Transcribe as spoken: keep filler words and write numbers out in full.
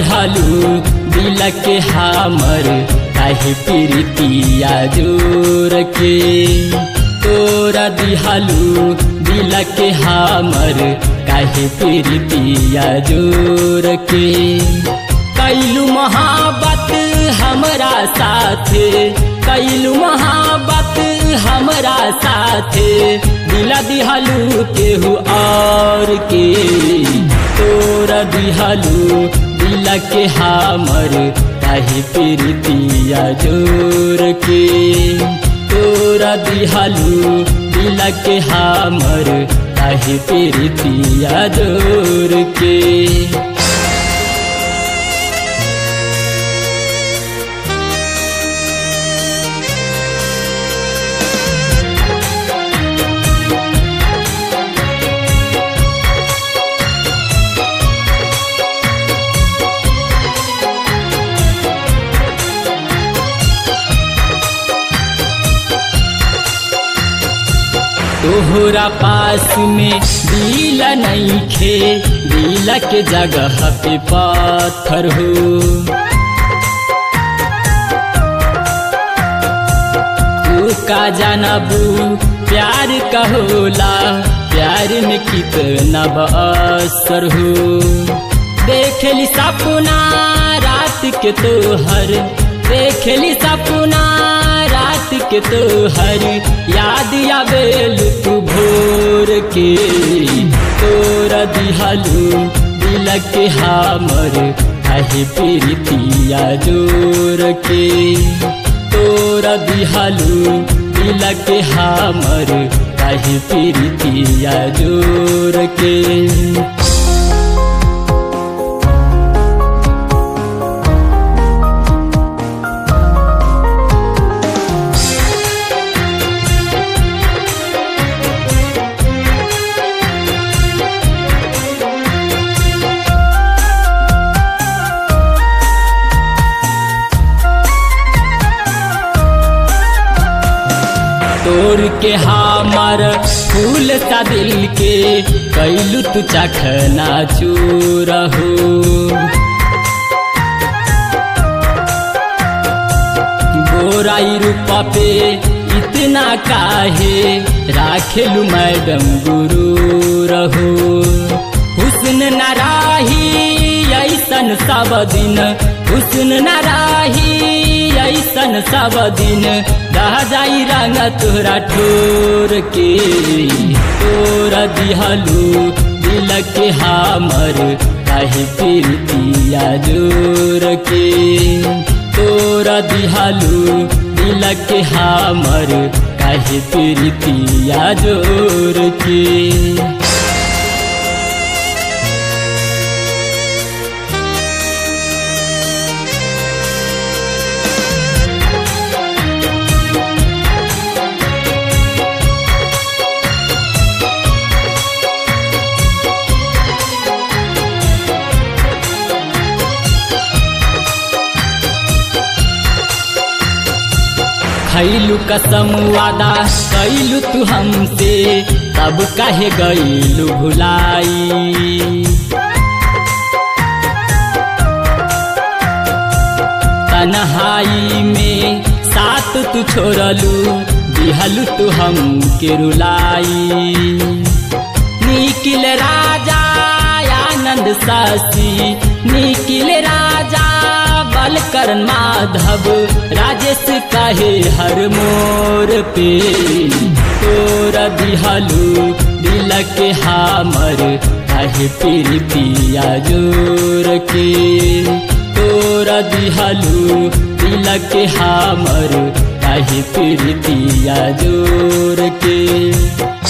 दिहालू दिल के हमर काहे प्रीतिया जोर के तोरा दिहालू दिल के हमर काहे प्रीतिया जोर के कैलू मोहब्बत हमरा साथे कैलू मोहब्बत हमरा साथे दिला दिहालू केहू और के तोरा दिहालू दिल के हमर काहे प्रीतिया जोर के तोरा दिहालू दिल के हमर काहे प्रीतिया जोर के। तोहरा पास में दिल नहीं खे दिल के जगह पे पत्थर हो तू का जानबू प्यार का होला प्यार में कितना असर हो देखली सपना रात के तोहर देखली सपना रात के तोहर याद आवेल तू भोर के तोरा दिहालू दिल के हमर काहे प्रीतिया जोर के तोरा दिहालू दिल के हमर काहे प्रीतिया जोर के। तोर के हमर फूल सा दिल के कैलू तू चखना चूरहू गोराई रूपा पे इतना काहे राखेलू मैडम गुरु रहो हुस्न न राही ऐसन सब दिन हुस्न न राही ऐसन सब दिन रह जाई रंग तोरा ठोर के तोरा दिहालू दिल के हमर काहे प्रीतिया जोर के तोरा दिहालू दिल के हमर काहे प्रीतिया जोर के। खैलू कसम वादा कैलू तू हमसे तब काहे गईलू भुलाई तन्हाई में साथ तू छोड़लू दिहलू तू हमके रुलाई निखिल राजा आनंद सासी निखिल राजा बलकरण माधव राजेश काहे हर मोर पे तोरा दिहालू दिल के हमर काहे प्रीतिया जोर के तोरा दिहालू दिल के हमर काहे प्रीतिया जोर के।